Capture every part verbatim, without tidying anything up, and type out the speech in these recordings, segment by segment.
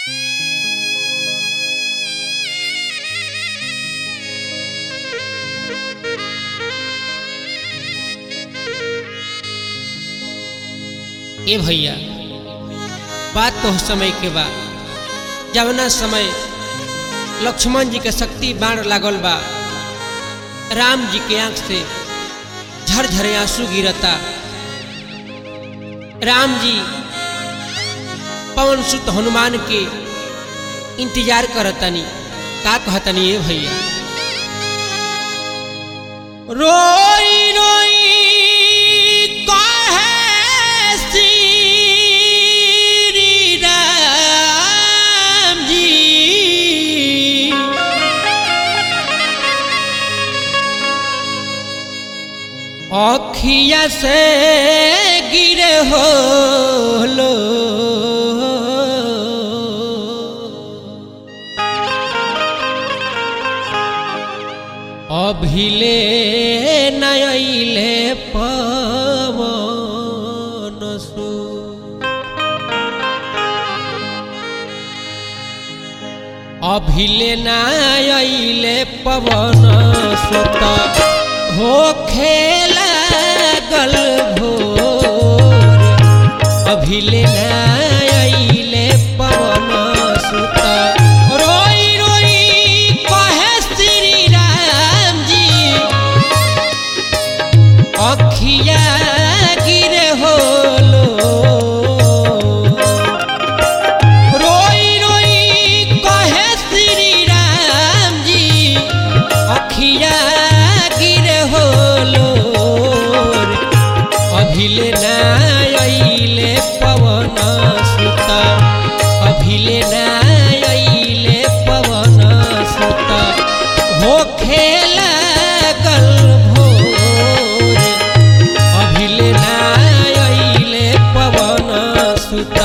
ए भैया बात तो समय के बा जवना समय लक्ष्मण जी के शक्ति बाण लागल बा, राम जी के आंख से झरझरे आंसू गिरता। राम जी पवन सुत हनुमान के इंतजार करतनी, का कहतनी ए भैया। रोई रोई अखिया से गिरे हो लो अभिले नयले पवन सु अभिले नयले पवन सुत हो खेला गल भोर अभिले नयले पवन सुत। रोई रोई कहे श्री राम जी अखिया गिरे होलो। रोई रोई कहे श्री राम जी अखिया अभिले नयले पवन सुत अभिले नयले पवन सुत हो खेला गल भोर अभिले नयले पवन सुत।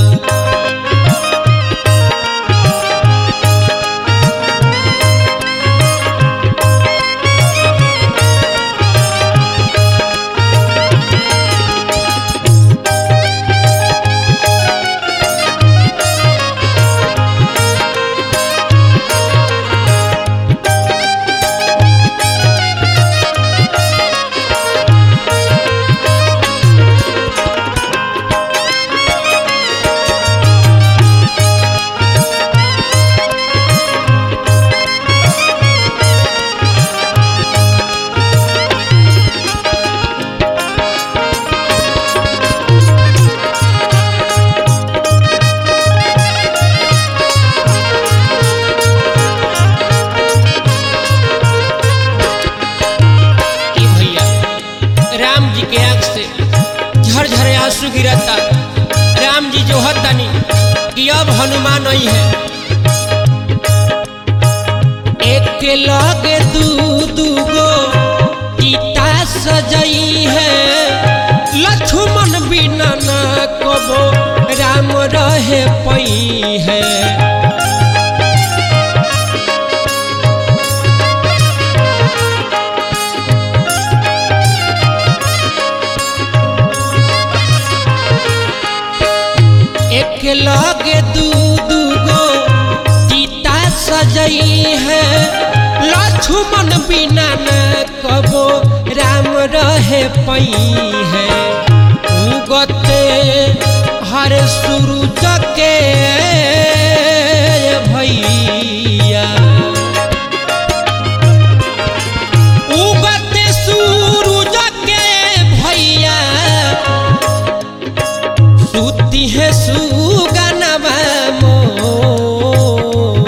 झरझरे आंसू गिरता। राम जी जो हतनी कि अब हनुमान नहीं है। एक लगे दू दूगो सीता सजई है, लक्ष्मण बिना न कबो राम रहे पई है। एक लगे दू दूगो सीता सजई है, लक्ष्मण बिना न कबो राम रहे पई है। उगते हर सूरज के भैया उगते सूरज के भैया सुती है सुगनवा मोर।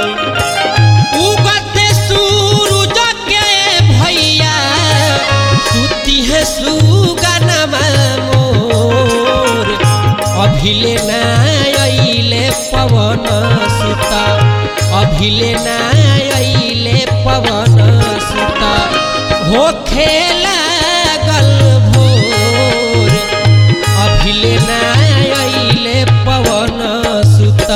उगते सूरज के भैया सुती है सुगनवा मोर अभिले नयले पवन सुत अभिले नयले पवन सुत हो खेला गल भोर अभिले नयले पवन सुत।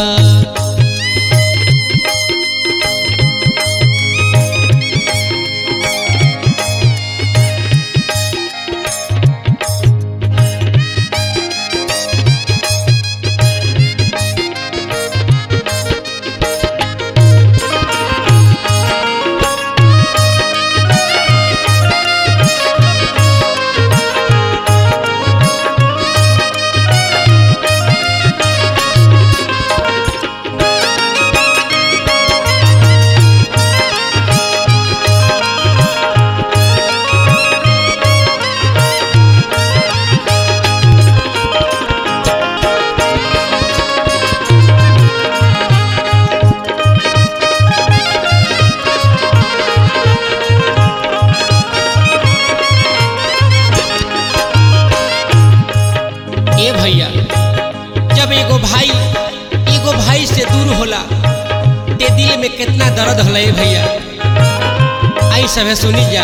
होला ते दिल में कितना दर्द होला भैया। आई सब सुनी जा।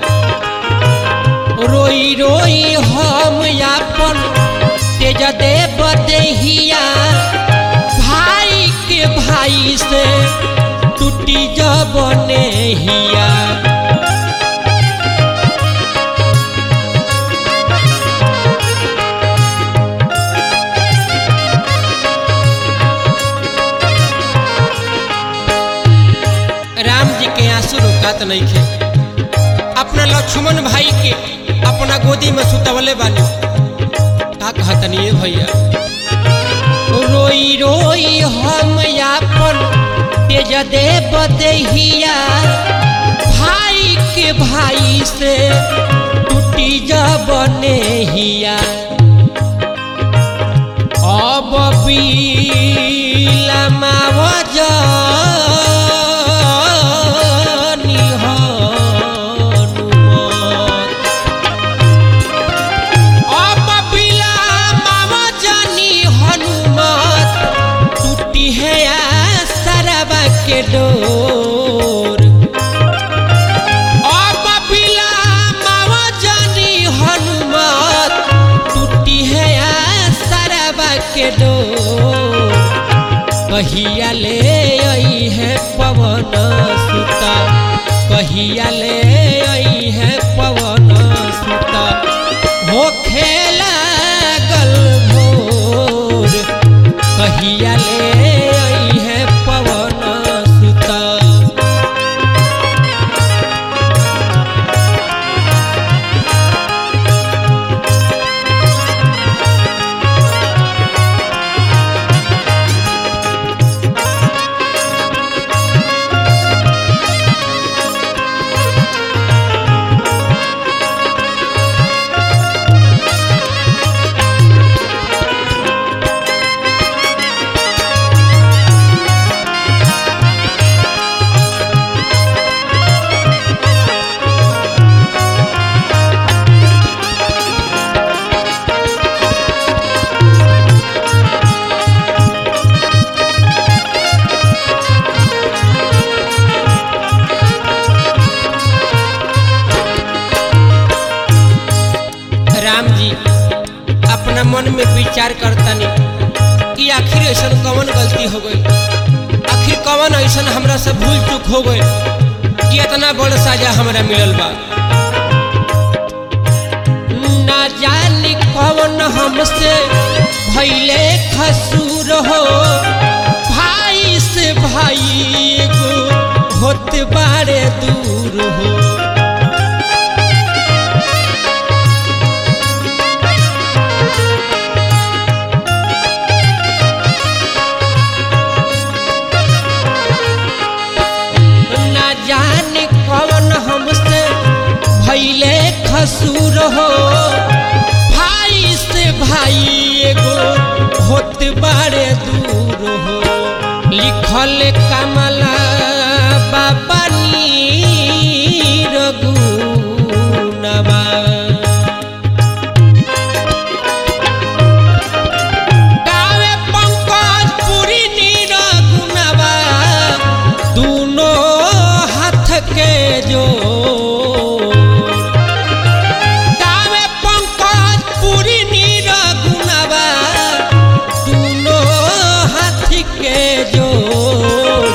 रोई रोई हम यापन तेज देव देहिया, भाई के भाई से टूटी जब नेहिया। राम जी के आंसू रुकात नहीं खे, अपना लक्ष्मण भाई के अपना गोदी में सुतवले बानी। का कहतनी भैया। रोई रोई हम यापन तेज देव देहिया, भाई के भाई से टूटी जब नेहिया। अब बिलमाव जानी हनुमत, अब बिलमाव जानी हनुमत, टूटी है सरवा के डोर। अब बिलमाव जानी हनुमत, टूटी है सरवा के डोर। कहिया ले आई है पवन सुता, कहिया ले आई है पवन सुता, हो खेला गल भोर। कहिया ले आई है पवन सुता। राम जी अपना मन में विचार करतनी कि आखिर ऐसा कौन गलती हो गई, आखिर कौन ऐसा हमरा से भूल चूक हो गई कि इतना बड़ सजा हमरा मिलल बा। ना जानी कौन हमसे भइले खसूर हो, भाई से भाई एगो होत बारे दूर हो। जाने कौन हमसे भइले खसूर हो, भाई से भाई एगो होत बारे दूर हो। लिखल कमला बाबा नीर गुनवा, गावे पंकज पुरी नीर गुनवा, दूनो के जो गावे पंकज पुरी नीर गुनवा, दूनो हाथ के जोड़।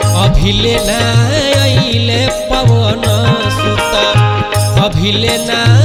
अभिले ना आइले पवन सुता, अभिले ना